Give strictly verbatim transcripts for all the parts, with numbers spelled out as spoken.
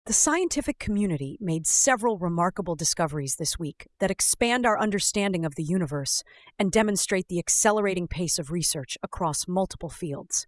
The scientific community made several remarkable discoveries this week that expand our understanding of the universe and demonstrate the accelerating pace of research across multiple fields.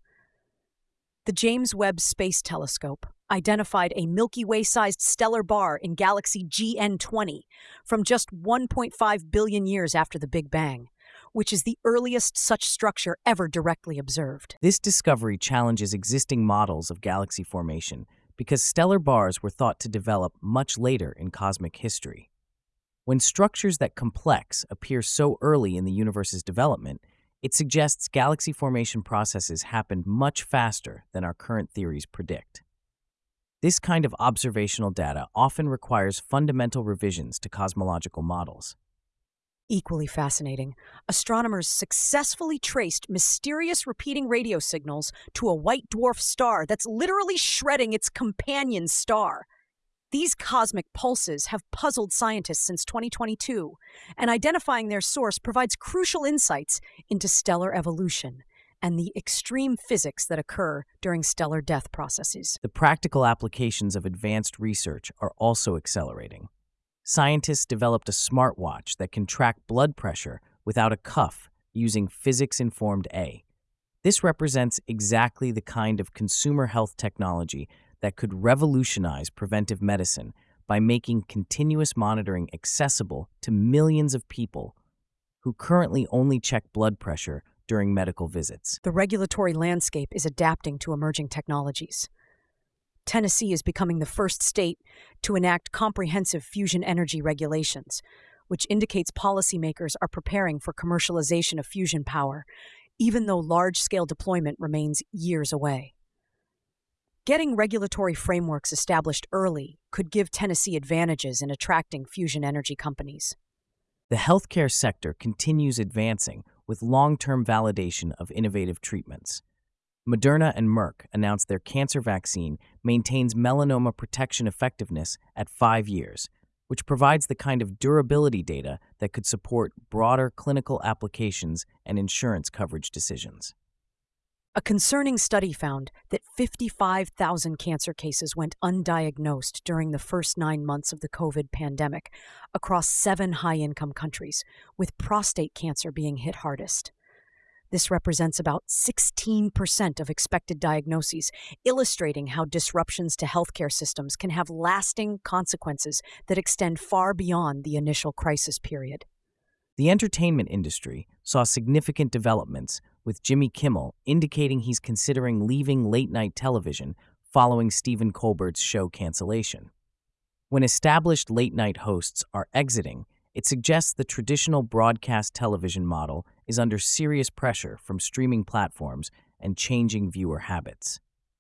The James Webb Space Telescope identified a Milky Way-sized stellar bar in galaxy G N twenty from just one point five billion years after the Big Bang, which is the earliest such structure ever directly observed. This discovery challenges existing models of galaxy formation because stellar bars were thought to develop much later in cosmic history. When structures that complex appear so early in the universe's development, it suggests galaxy formation processes happened much faster than our current theories predict. This kind of observational data often requires fundamental revisions to cosmological models. Equally fascinating, astronomers successfully traced mysterious repeating radio signals to a white dwarf star that's literally shredding its companion star. These cosmic pulses have puzzled scientists since twenty twenty-two, and identifying their source provides crucial insights into stellar evolution and the extreme physics that occur during stellar death processes. The practical applications of advanced research are also accelerating. Scientists developed a smartwatch that can track blood pressure without a cuff using physics-informed A. This represents exactly the kind of consumer health technology that could revolutionize preventive medicine by making continuous monitoring accessible to millions of people who currently only check blood pressure during medical visits. The regulatory landscape is adapting to emerging technologies. Tennessee is becoming the first state to enact comprehensive fusion energy regulations, which indicates policymakers are preparing for commercialization of fusion power, even though large-scale deployment remains years away. Getting regulatory frameworks established early could give Tennessee advantages in attracting fusion energy companies. The healthcare sector continues advancing with long-term validation of innovative treatments. Moderna and Merck announced their cancer vaccine maintains melanoma protection effectiveness at five years, which provides the kind of durability data that could support broader clinical applications and insurance coverage decisions. A concerning study found that fifty-five thousand cancer cases went undiagnosed during the first nine months of the COVID pandemic across seven high-income countries, with prostate cancer being hit hardest. This represents about sixteen percent of expected diagnoses, illustrating how disruptions to healthcare systems can have lasting consequences that extend far beyond the initial crisis period. The entertainment industry saw significant developments, with Jimmy Kimmel indicating he's considering leaving late-night television following Stephen Colbert's show cancellation. When established late-night hosts are exiting, it suggests the traditional broadcast television model is under serious pressure from streaming platforms and changing viewer habits.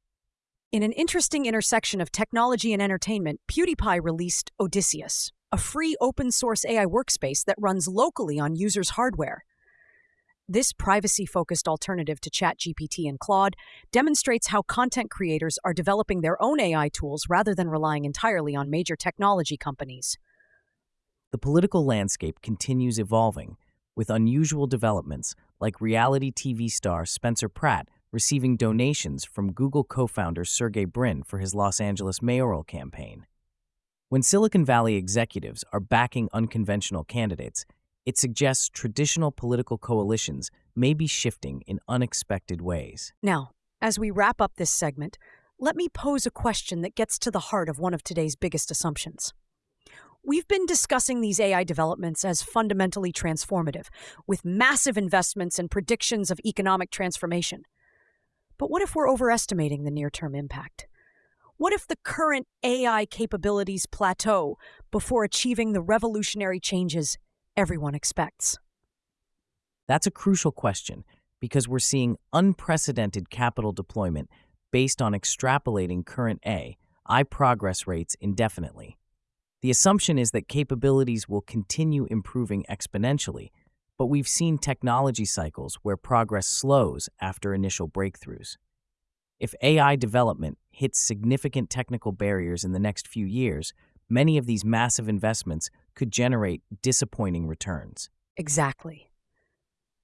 In an interesting intersection of technology and entertainment, PewDiePie released Odysseus, a free open-source A I workspace that runs locally on users' hardware. This privacy-focused alternative to ChatGPT and Claude demonstrates how content creators are developing their own A I tools rather than relying entirely on major technology companies. The political landscape continues evolving, with unusual developments like reality T V star Spencer Pratt receiving donations from Google co-founder Sergey Brin for his Los Angeles mayoral campaign. When Silicon Valley executives are backing unconventional candidates, it suggests traditional political coalitions may be shifting in unexpected ways. Now, as we wrap up this segment, let me pose a question that gets to the heart of one of today's biggest assumptions. We've been discussing these A I developments as fundamentally transformative, with massive investments and predictions of economic transformation. But what if we're overestimating the near-term impact? What if the current A I capabilities plateau before achieving the revolutionary changes everyone expects? That's a crucial question because we're seeing unprecedented capital deployment based on extrapolating current A I progress rates indefinitely. The assumption is that capabilities will continue improving exponentially, but we've seen technology cycles where progress slows after initial breakthroughs. If A I development hits significant technical barriers in the next few years, many of these massive investments could generate disappointing returns. Exactly.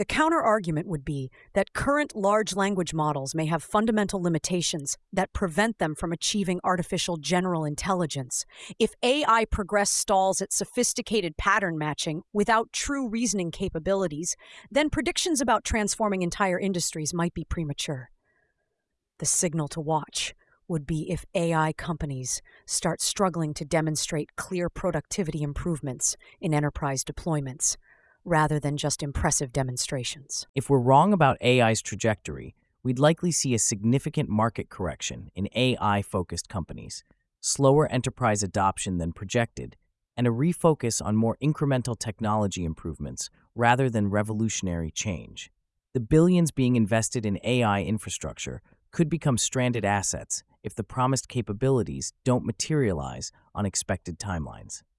The counter-argument would be that current large language models may have fundamental limitations that prevent them from achieving artificial general intelligence. If A I progress stalls at sophisticated pattern matching without true reasoning capabilities, then predictions about transforming entire industries might be premature. The signal to watch would be if A I companies start struggling to demonstrate clear productivity improvements in enterprise deployments, rather than just impressive demonstrations. If we're wrong about A I's trajectory, we'd likely see a significant market correction in A I-focused companies, slower enterprise adoption than projected, and a refocus on more incremental technology improvements rather than revolutionary change. The billions being invested in A I infrastructure could become stranded assets if the promised capabilities don't materialize on expected timelines.